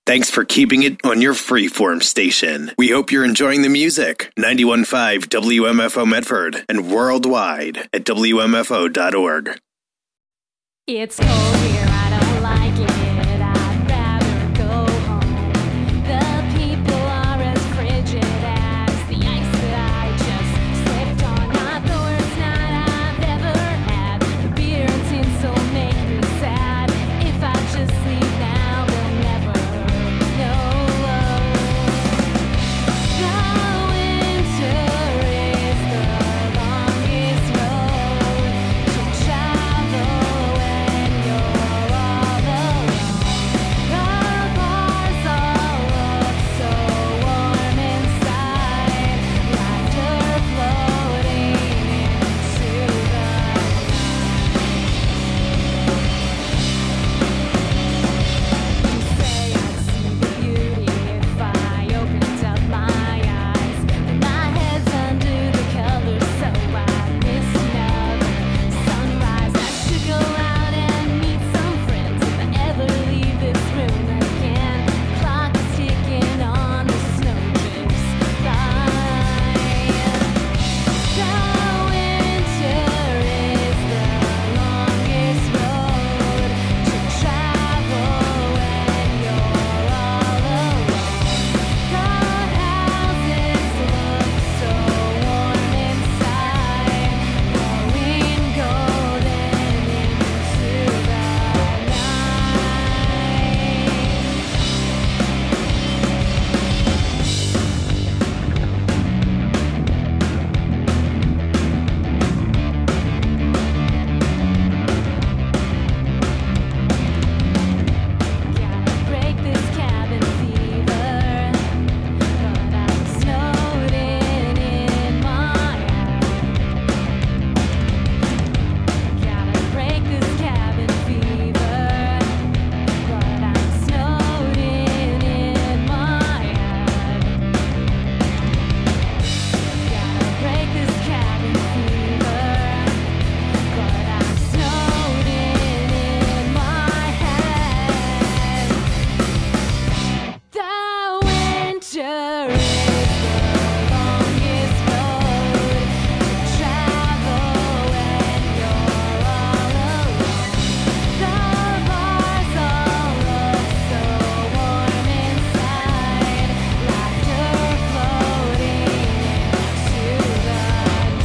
Thanks for keeping it on your freeform station. We hope you're enjoying the music. 91.5 WMFO Medford and worldwide at WMFO.org. It's cold here, I don't like it. I'd rather go home. The people are as frigid as the ice that I just slipped on. Not the worst night I've ever had. The beer and tinsel make me sad. If I just leave now, they'll never know. The winter is the longest road to travel when you're all alone. The bars all look so warm inside, laughter floating into the You say I'd see the beauty if I opened up my eyes. But my head's under the covers, so I miss another sunrise. I should go out and meet some friends if I ever leave this room again. Clock is ticking on the snowdrifts by. The winter is the longest road to travel when you're all alone. The houses look so warm inside, glowing golden into the night. Gotta break this cabin fever, but I'm snowed in my head. Gotta break this cabin fever, but I'm snowed in my head. Gotta break this cabin fever, but I'm snowed in my head. The winter is the longest road to travel when you're all alone. The bars all look so warm inside, laughter floating into the night.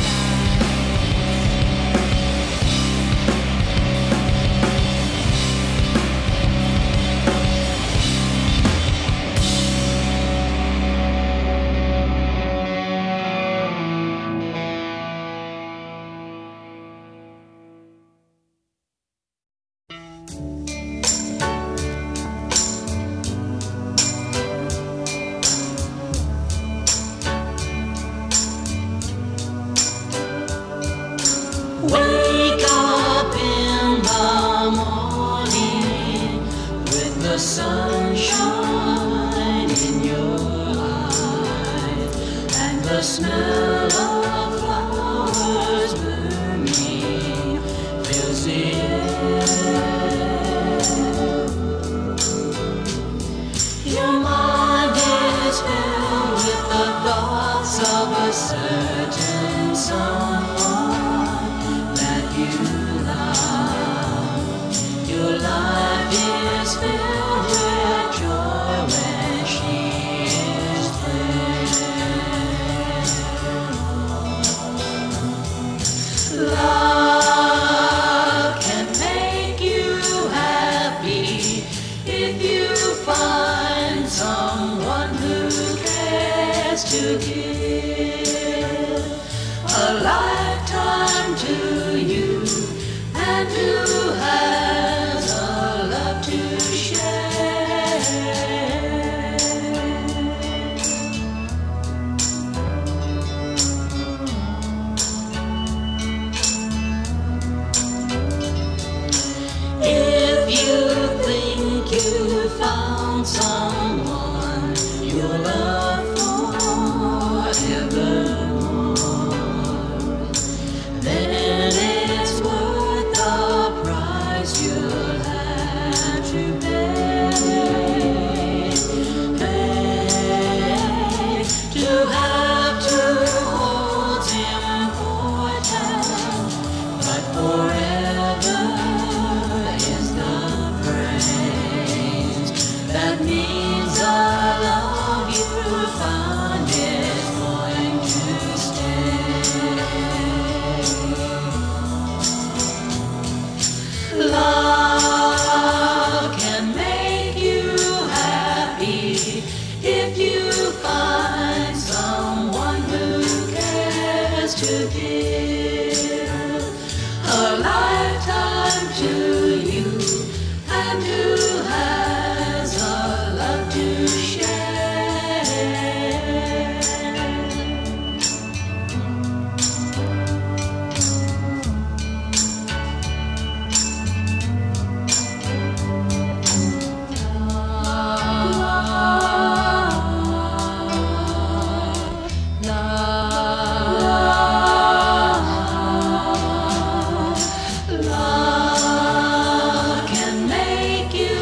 Wake up in the morning with the sunshine in your eyes and the smell of flowers blooming fills the air. Your mind is filled with the thoughts of a certain someone that you love. Your life is filled with joy when she is there. Love can make you happy if you find someone who cares to give a lifetime to you and who has a love to share. If you think you found someone you'll love forevermore, then it's worth the price you'll have to pay. Love can make you happy if you find someone who cares to give a lifetime to you and who has a love to share. Love can make you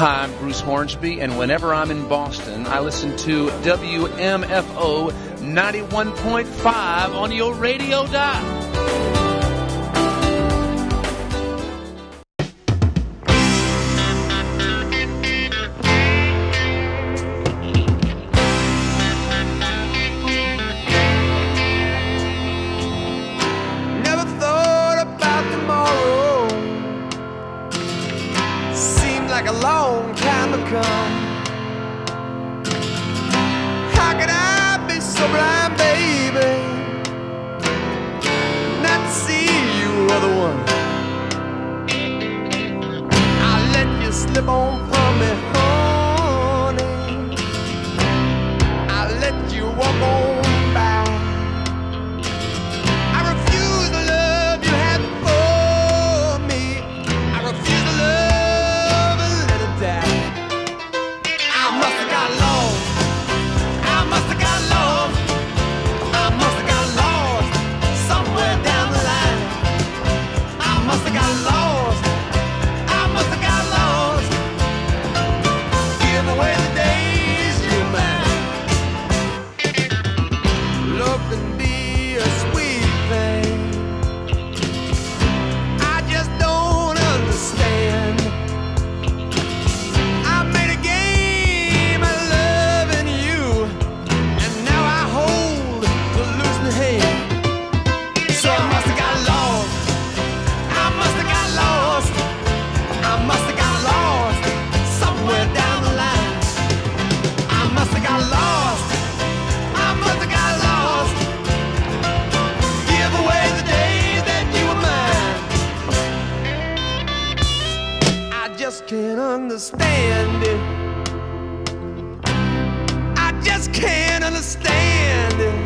Hi, I'm Bruce Hornsby, and whenever I'm in Boston, I listen to WMFO 91.5 on your radio dial. Never thought about tomorrow. Seemed like a long time to come. How could I be so blind, baby, not to see you were the one? I let you slip on from me, honey. I let you walk on by. I refuse the love you had for me. I refuse the love and let it die. I must have got lost. I must have got lost. I must have got lost somewhere down the line. I must have got lost. I must have got lost. Give away the days you're mine. Love can be a sweet thing. I just don't understand. I made a game of loving you, and now I hold the losing hand. So I must have got lost. I must have got lost. I must have got lost somewhere down the line. I must have got lost. I must have got lost. Give away the days that you were mine. I just can't understand it. I just can't understand it.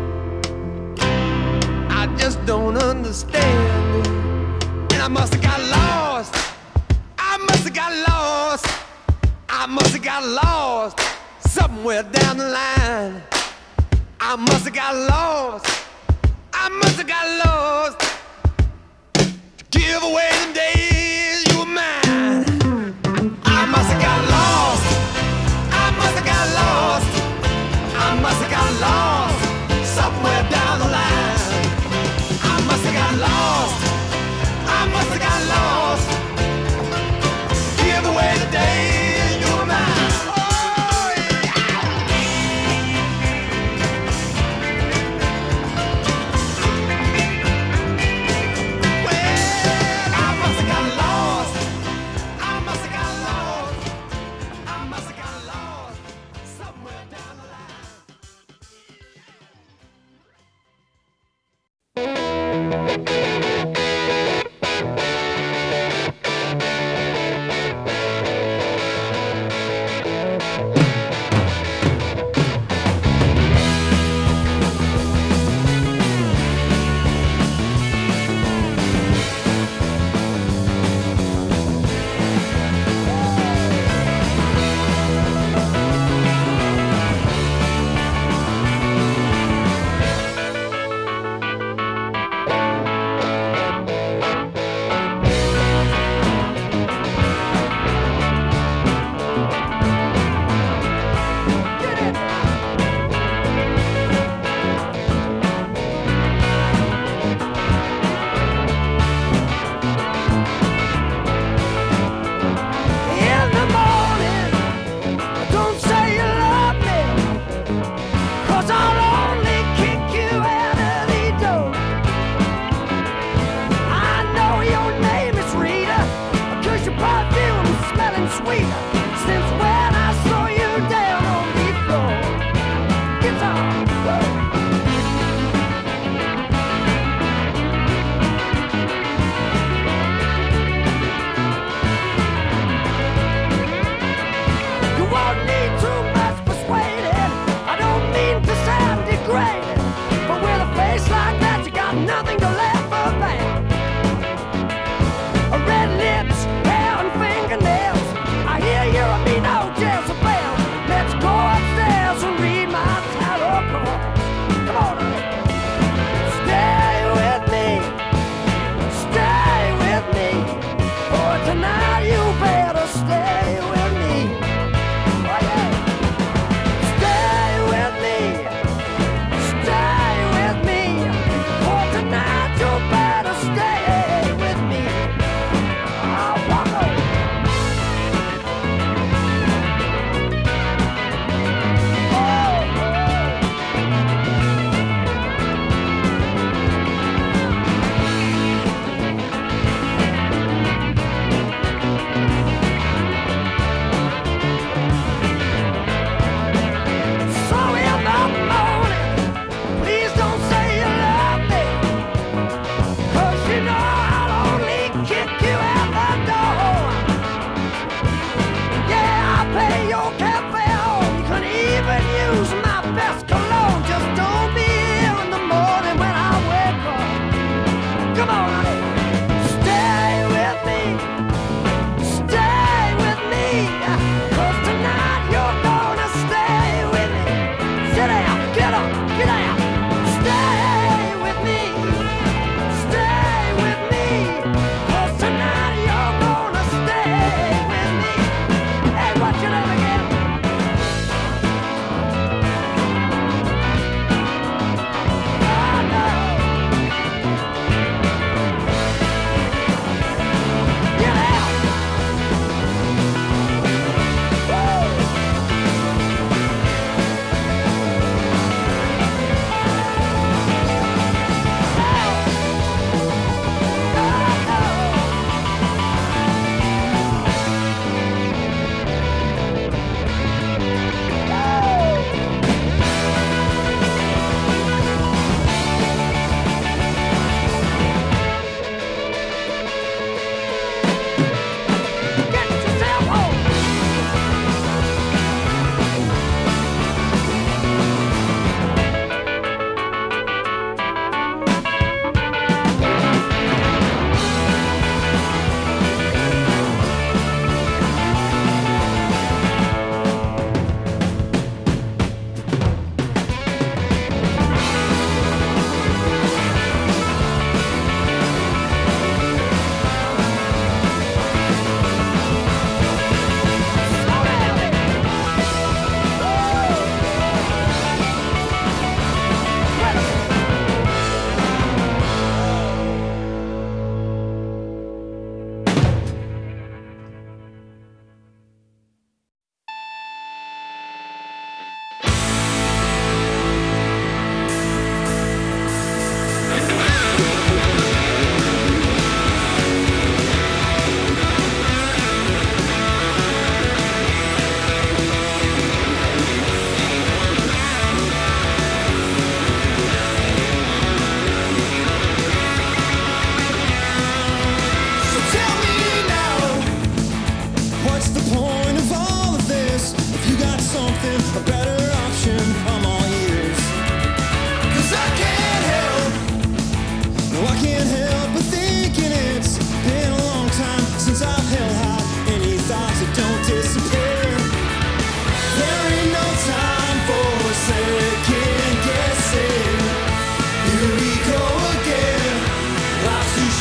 I just don't understand it. And I must have got lost. I must have got lost. I must have got lost somewhere down the line. I must have got lost. I must have got lost. Give away them days you were mine. I must have got lost. I must have got lost. I must have got lost somewhere down the line. I must have got lost. I must have got lost. Give away the days you were mine. Oh, yeah.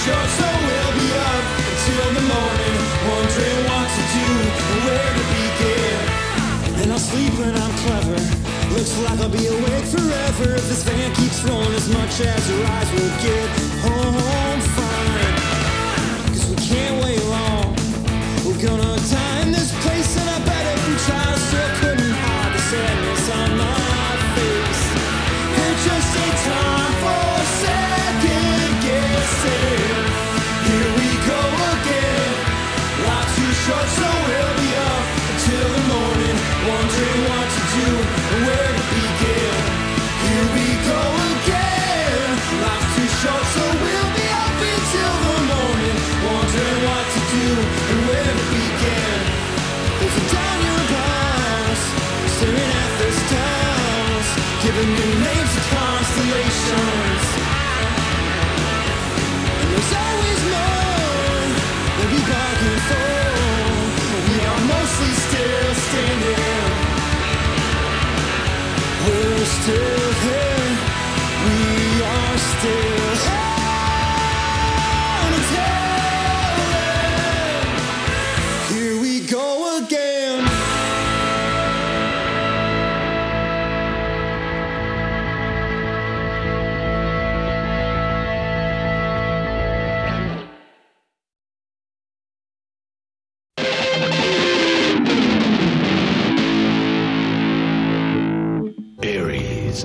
short, so we'll be up until the morning, wondering what to do and where to begin. And I'll sleep when I'm clever. Looks like I'll be awake forever if this van keeps rolling as much as your eyes will get home fine. 'Cause we can't wait long. We're gonna die in this place, and I bet if we tried, I still couldn't hide the sadness on my face. There's just a time for second guessing. Here we go again. Life too short, so we'll be up until the morning, wondering what to do and where to begin. Here we go again. Life too short, so we'll be up until the morning, wondering what to do and where to begin. There's a down your boss, staring at the stars, giving new names to constellations. And there's always more that we bargain for. We are mostly still standing. We're still here. We are still here until then. Here we go again. Aries.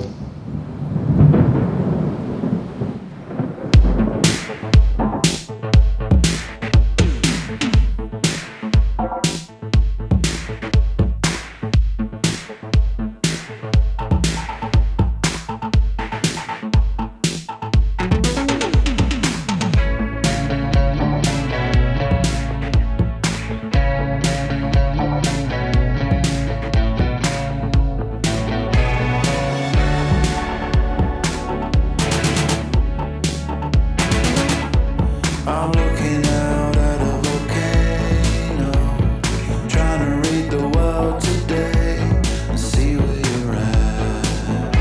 I'm looking out at a volcano, trying to read the world today and see where you're at.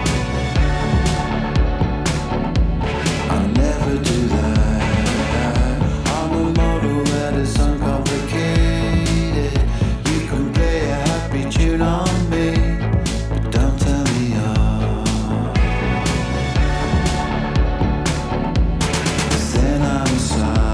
I never do that. I'm a model that is uncomplicated. You can play a happy tune on me, but don't tell me off. 'Cause then I'm inside.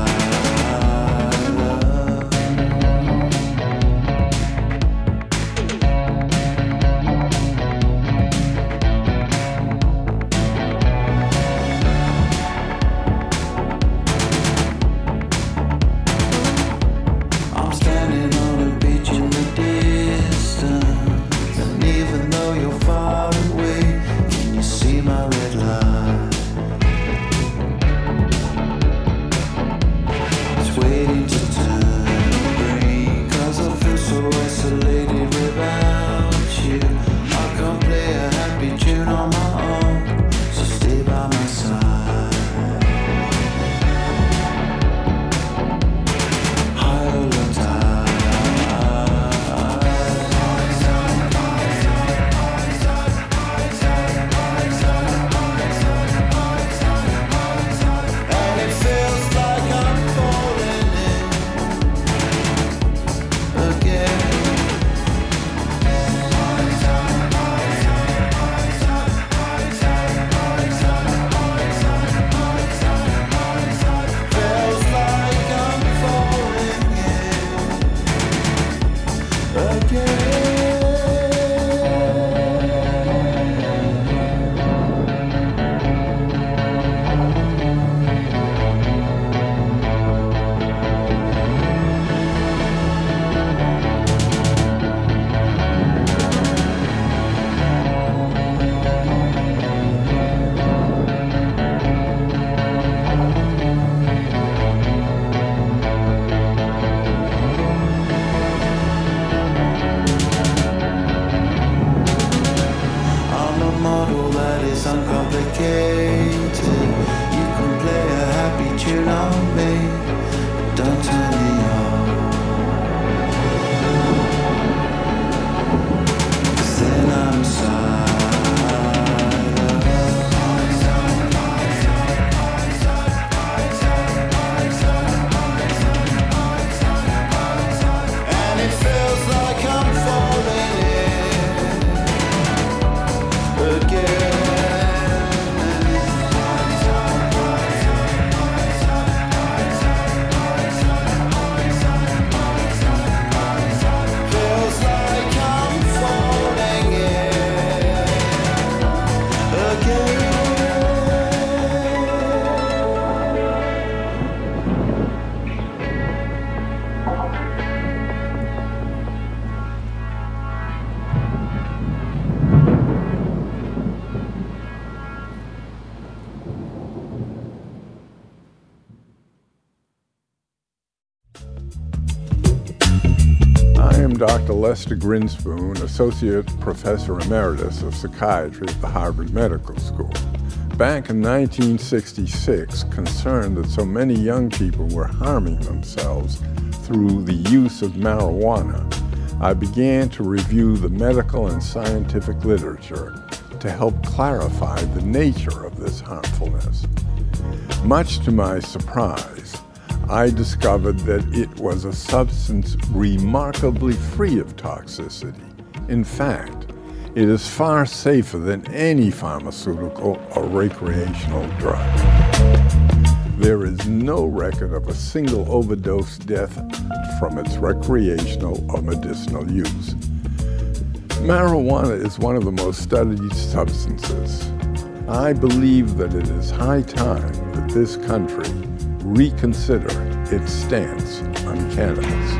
am Dr. Lester Grinspoon, Associate Professor Emeritus of Psychiatry at the Harvard Medical School. Back in 1966, concerned that so many young people were harming themselves through the use of marijuana, I began to review the medical and scientific literature to help clarify the nature of this harmfulness. Much to my surprise, I discovered that it was a substance remarkably free of toxicity. In fact, it is far safer than any pharmaceutical or recreational drug. There is no record of a single overdose death from its recreational or medicinal use. Marijuana is one of the most studied substances. I believe that it is high time that this country reconsider its stance on cannabis.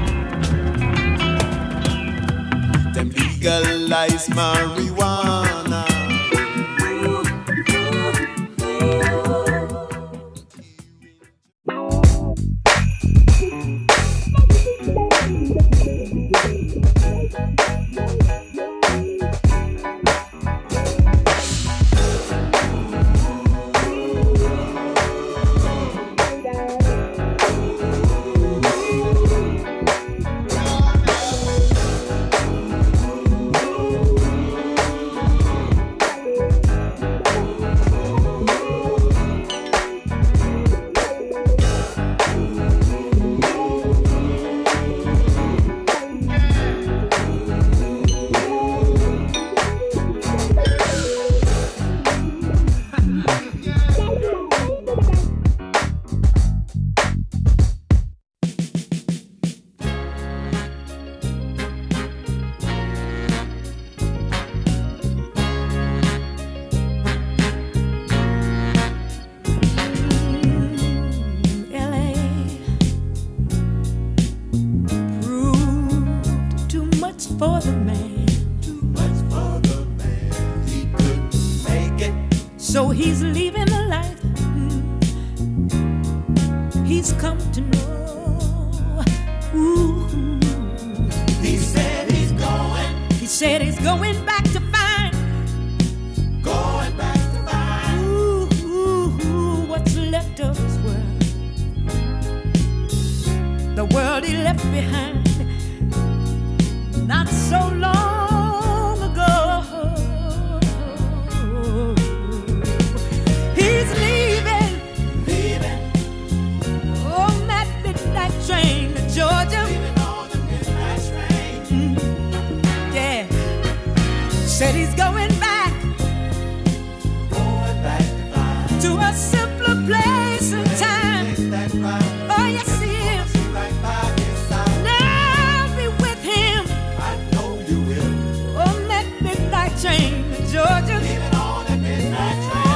Them legalize marijuana. So he's leaving the life he's come to know. Ooh. He said he's going. He said he's going back to find. Going back to find. Ooh, what's left of his world. The world he left behind not so long ago. He's leaving on that midnight train to Georgia. Leaving on the midnight train. Yeah, said he's going back to find. To a simpler place and time. That right. Oh yes he is. Right by his side. Now be with him I know you will. on that midnight train to Georgia. Leaving on the midnight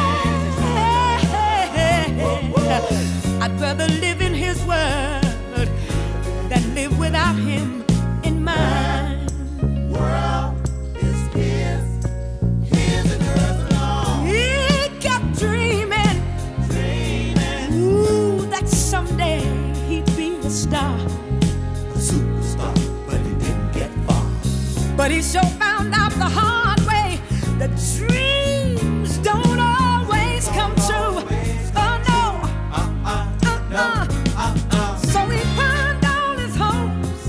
train. I'd rather live in his world than live without him in mine. World is his and hers alone. He kept dreaming, ooh, that someday he'd be a star. A superstar, but he didn't get far. But he sure found out the hard way that dreams don't always come true. Oh no. So he pawned all his hopes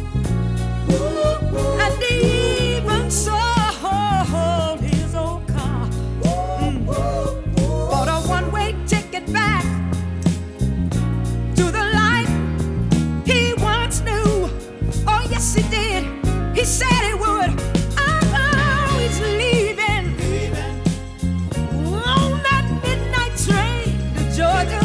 and even sold his old car. Bought a one-way ticket back to the life he once knew. Oh yes he did. He said he would. Oh, he's leaving on that midnight train to Georgia.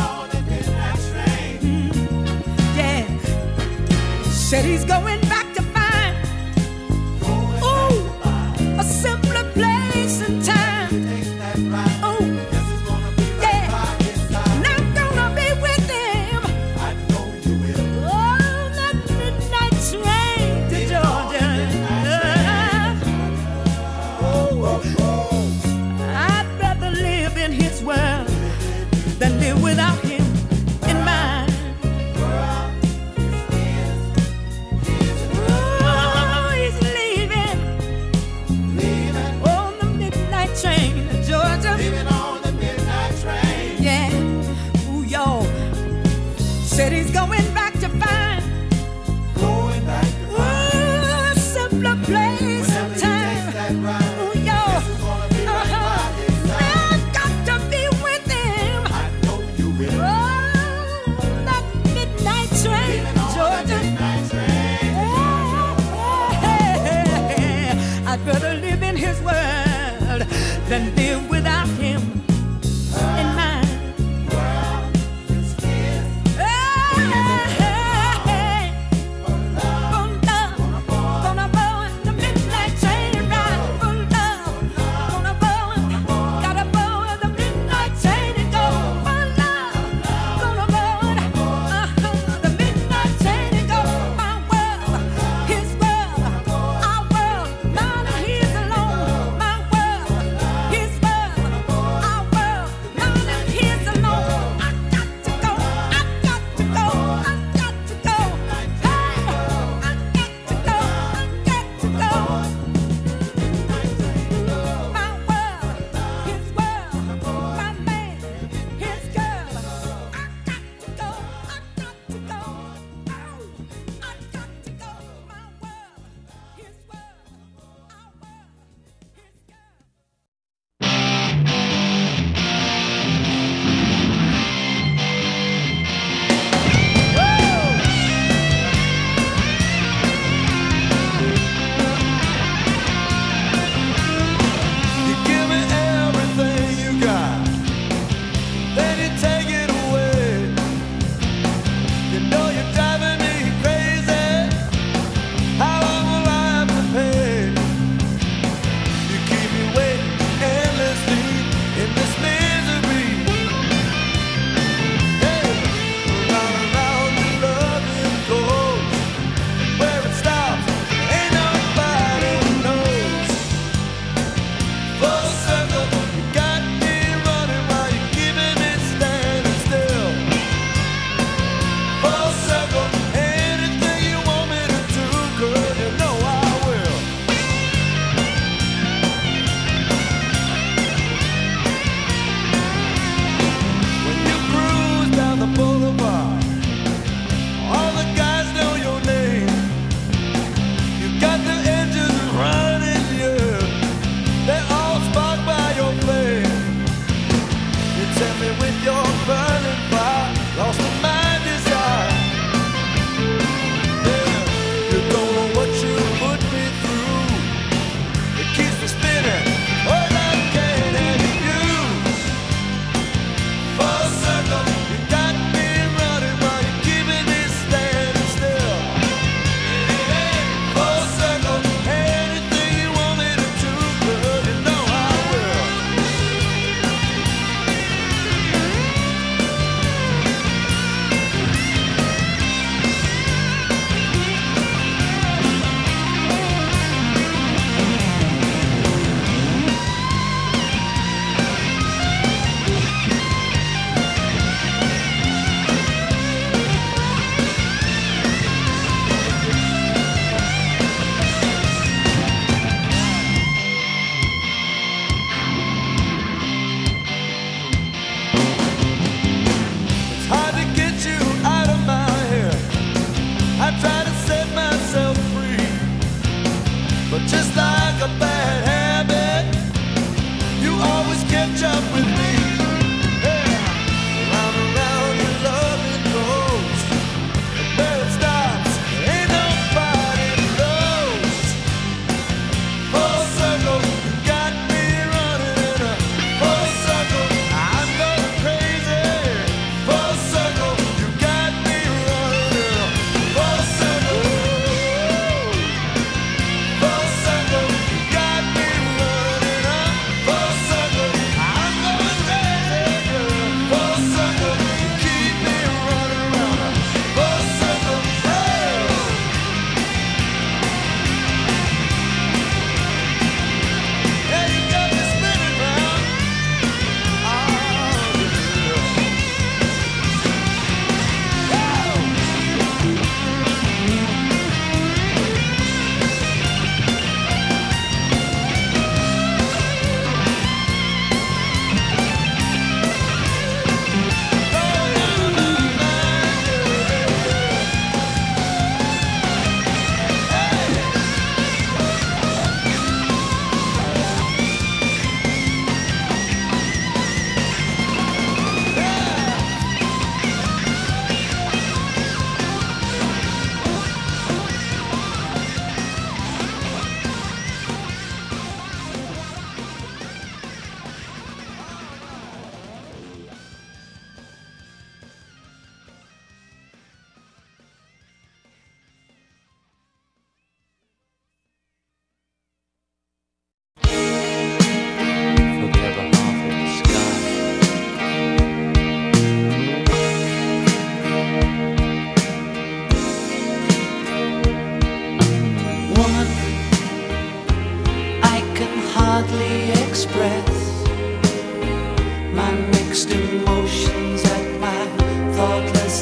Yeah, said he's going back to find, ooh, a simpler place and time. Oh, yeah, and I'm gonna be with him on that midnight train to Georgia. I'd rather live in his world than live without him in mine. Said he's going back to find a simpler place and time. Oh, yo, I've got to be with him. Oh, that midnight train, Georgia. I'd rather live in his world than live without him in mine.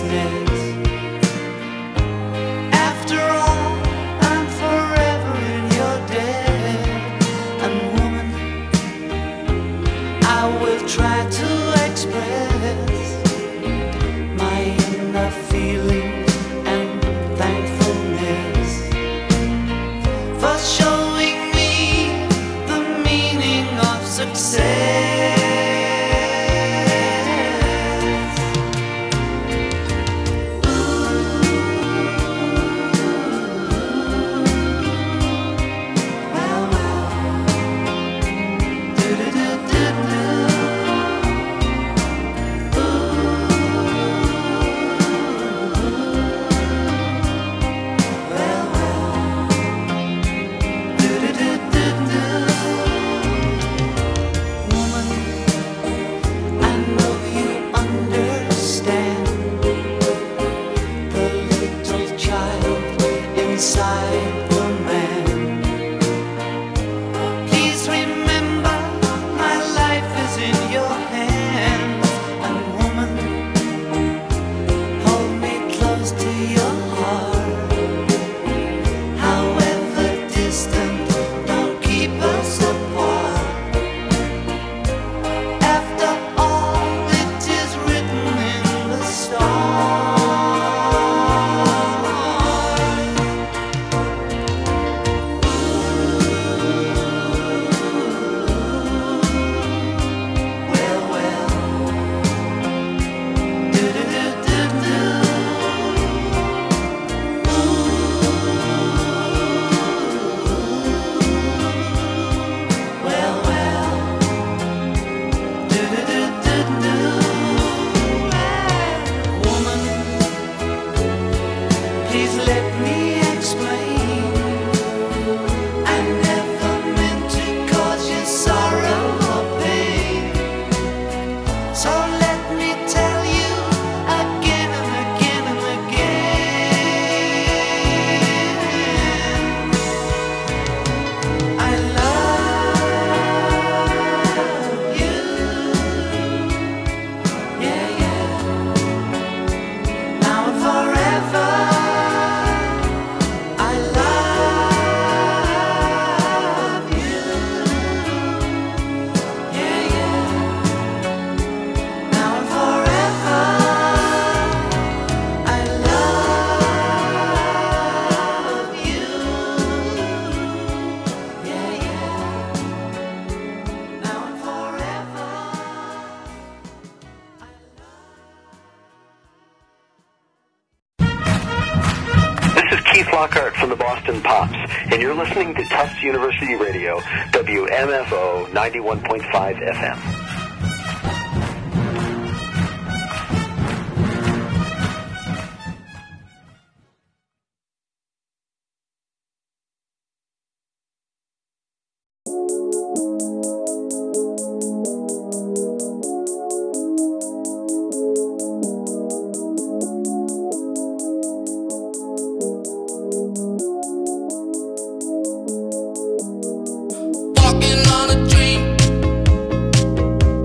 thankfulness. After all, I'm forever in your debt. And woman, I will try to express my inner feelings and thankfulness for showing me the meaning of success. Lockhart from the Boston Pops, and you're listening to Tufts University Radio, WMFO 91.5 FM. Walking on a dream.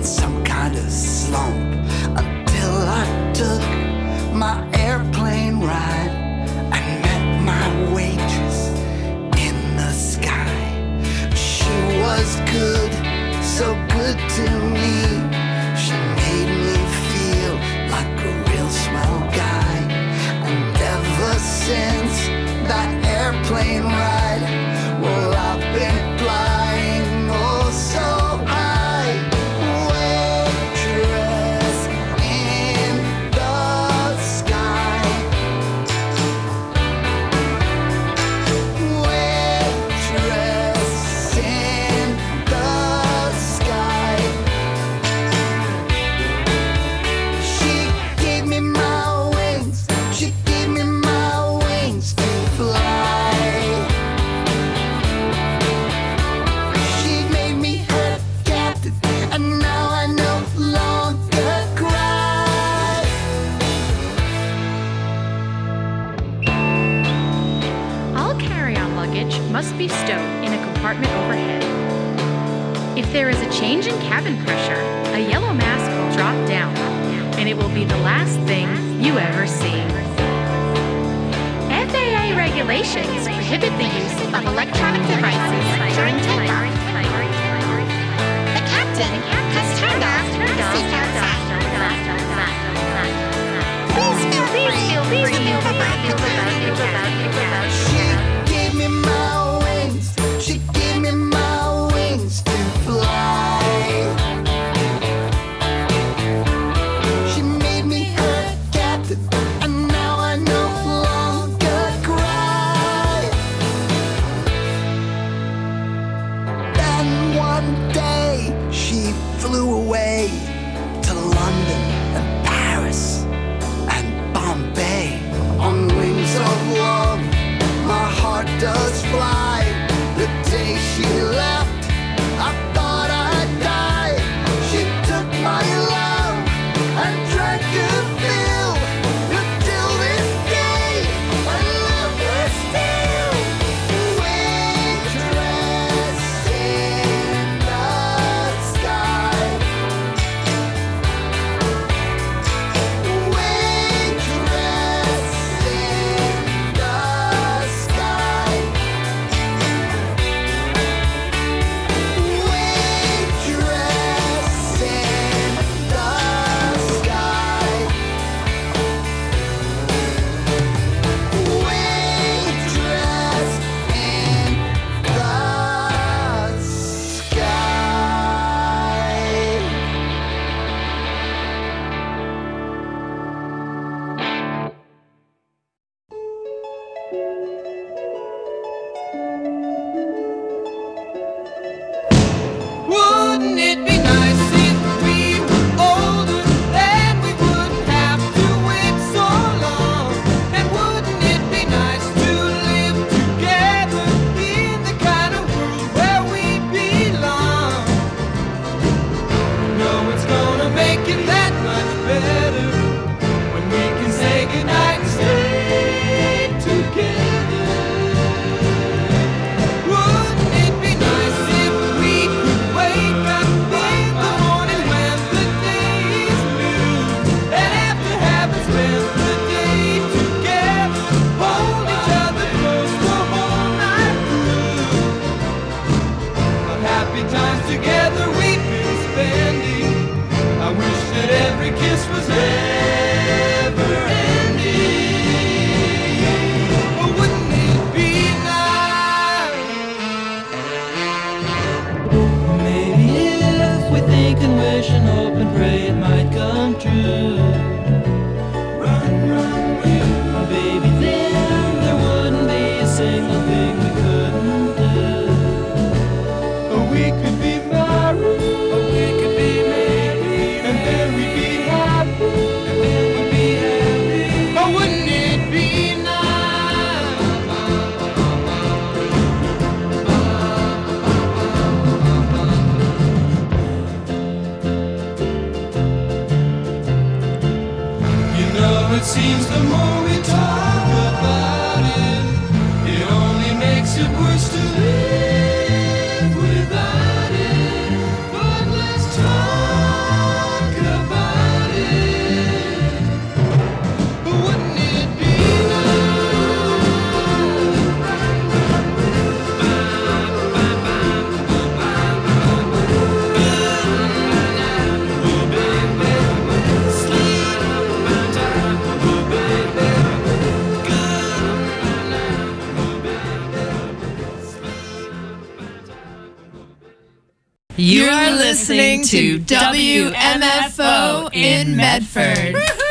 some kind of slump until I took my airplane ride and met my waitress in the sky. She was good, so good to me. She made me feel like a real swell guy. And ever since that airplane ride, well, I've been flying oh so high. Waitress in the sky. Waitress in the sky. She gave me my wings. She gave me my wings to fly. She made me her captain, and now I no longer cry. All carry-on luggage must be stowed in a compartment overhead. If there is a change in cabin pressure, a yellow mask will drop down, and it will be the last thing you ever see. FAA regulations prohibit the use of electronic devices during takeoff. The captain has turned off the seatbelt sign. Please feel free to move about the cabin. She gave me my wings. She gave me my wings to fly. She made me her captain, and now I no longer cry. Then one day she flew away to London and Paris and Bombay on wings of love. My heart does fly. The day she left, I thought I'd die. She took my love and drank her fill. Until this day, I love her still. Waitress in the sky. Waitress in the sky. Waitress in the sky. Waitress in the Wouldn't it be nice if we were older, then we wouldn't have to wait so long? And wouldn't it be nice to live together in the kind of world where we belong? No, it's gonna make it that much better when we can say goodnight and stay together. Wouldn't it be nice if we could wake up in the morning when the day is new, and after having spent the day together, hold each other close the whole night through? Of happy times together we've been spending. I wish that every kiss was never ending. But wouldn't it be nice? Maybe if we think and wish and hope and pray it might come true. Run, run, you. Baby, then there wouldn't be a single thing we couldn't do. Or we could be married, or we could be married, and then we'd be happy, and then we'd be happy. Or wouldn't it be nice? You know, it seems the more we talk about it, it only makes it worse to live without it. But let's talk You are listening to WMFO in Medford.